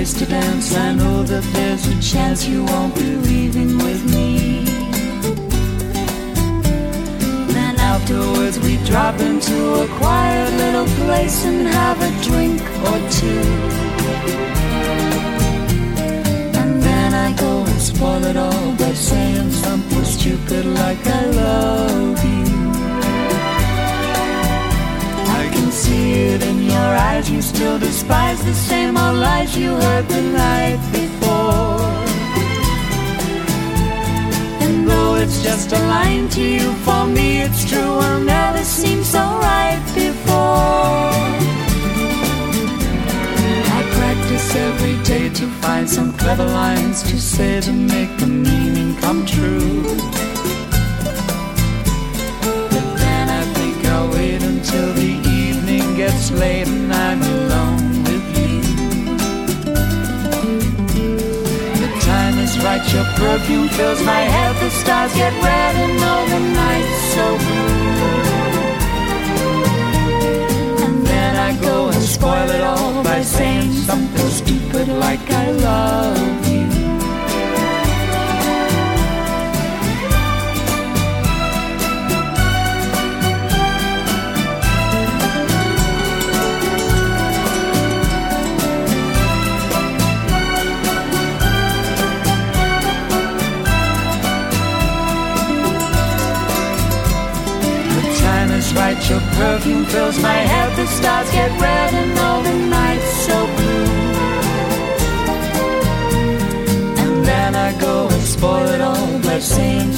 place to dance. I know that there's a chance you won't be leaving with me. Then afterwards we drop into a quiet little place and have a drink or two. And then I go and spoil it all by saying something stupid like I love you. I can see it in your eyes, you still despise the same old lies you heard the night before. And though it's just a line to you, for me it's true, will never seem so right before. I practice every day to find some clever lines to say to make the meaning come true. But then I think I'll wait until the evening gets late and I'm alone with you. The time is right, your perfume fills my head, the stars get red and all the night's so blue. And then I go and spoil it all by saying something stupid like I love you. Right, your perfume fills my head, the stars get red and all the night's so blue. And then I go and spoil it all by saying